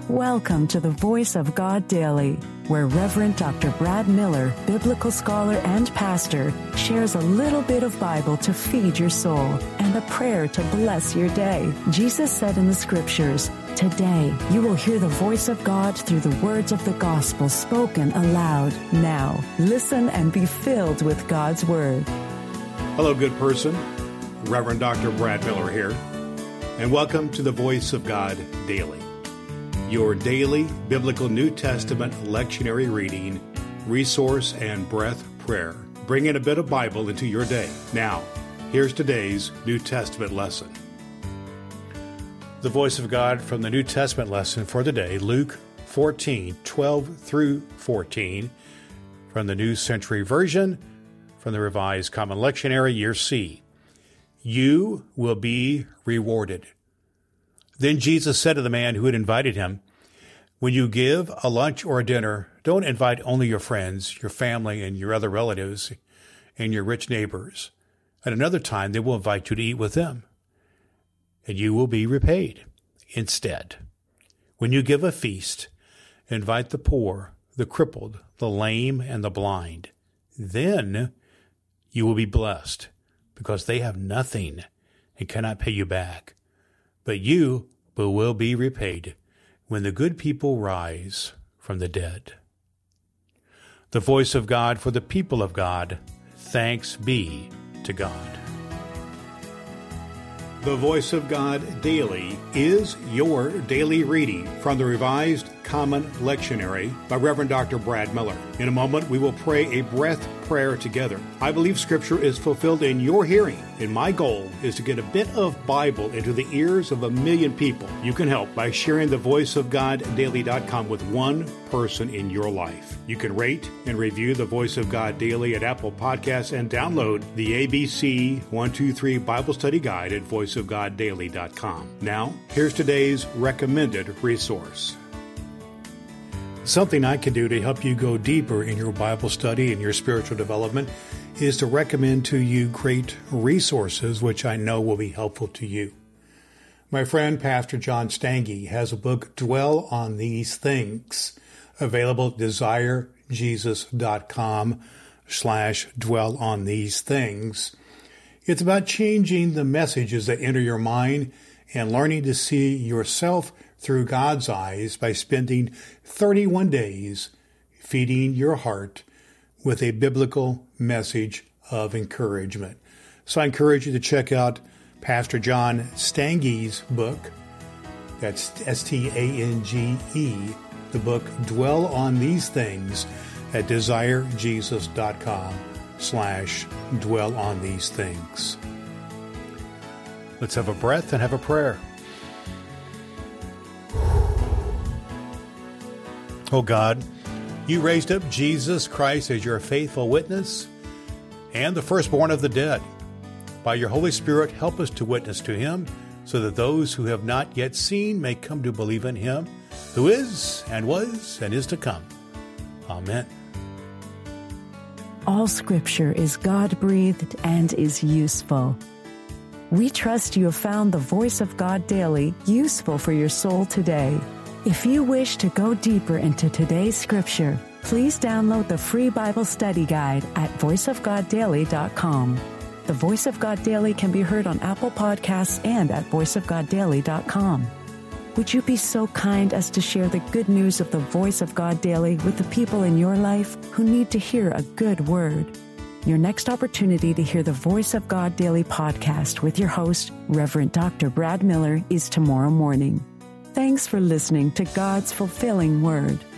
Welcome to the Voice of God Daily, where Reverend Dr. Brad Miller, biblical scholar and pastor, shares a little bit of Bible to feed your soul and a prayer to bless your day. Jesus said in the scriptures, "Today you will hear the voice of God through the words of the gospel spoken aloud." Now, listen and be filled with God's word. Hello, good person. Reverend Dr. Brad Miller here, and welcome to the Voice of God Daily, your daily biblical New Testament lectionary reading, resource, and breath prayer, bringing a bit of Bible into your day. Now, here's today's New Testament lesson. The Voice of God from the New Testament lesson for today, Luke 14:12 through 14, from the New Century Version, from the Revised Common Lectionary, Year C. You will be rewarded. Then Jesus said to the man who had invited him, "When you give a lunch or a dinner, don't invite only your friends, your family, and your other relatives, and your rich neighbors. At another time, they will invite you to eat with them, and you will be repaid. Instead, when you give a feast, invite the poor, the crippled, the lame, and the blind. Then you will be blessed, because they have nothing and cannot pay you back. But you will be repaid when the good people rise from the dead." The voice of God for the people of God. Thanks be to God. The Voice of God Daily is your daily reading from the Revised Common Lectionary by Reverend Dr. Brad Miller. In a moment, we will pray a breath prayer together. I believe Scripture is fulfilled in your hearing, and my goal is to get a bit of Bible into the ears of 1 million people. You can help by sharing the voiceofgoddaily.com with one person in your life. You can rate and review the Voice of God Daily at Apple Podcasts and download the ABC 123 Bible Study Guide at voiceofgoddaily.com. Now, here's today's recommended resource. Something I can do to help you go deeper in your Bible study and your spiritual development is to recommend to you great resources which I know will be helpful to you. My friend Pastor John Stange has a book, Dwell on These Things, available at desirejesus.com/dwell on these things. It's about changing the messages that enter your mind and learning to see yourself through God's eyes by spending 31 days feeding your heart with a biblical message of encouragement. So I encourage you to check out Pastor John Stange's book. That's Stange, the book Dwell on These Things at desirejesus.com/dwell on these things. Let's have a breath and have a prayer. Oh God, you raised up Jesus Christ as your faithful witness and the firstborn of the dead. By your Holy Spirit, help us to witness to him so that those who have not yet seen may come to believe in him, who is and was and is to come. Amen. All Scripture is God-breathed and is useful. We trust you have found the Voice of God Daily useful for your soul today. If you wish to go deeper into today's Scripture, please download the free Bible study guide at voiceofgoddaily.com. The Voice of God Daily can be heard on Apple Podcasts and at voiceofgoddaily.com. Would you be so kind as to share the good news of the Voice of God Daily with the people in your life who need to hear a good word? Your next opportunity to hear the Voice of God Daily podcast with your host, Reverend Dr. Brad Miller, is tomorrow morning. Thanks for listening to God's fulfilling Word.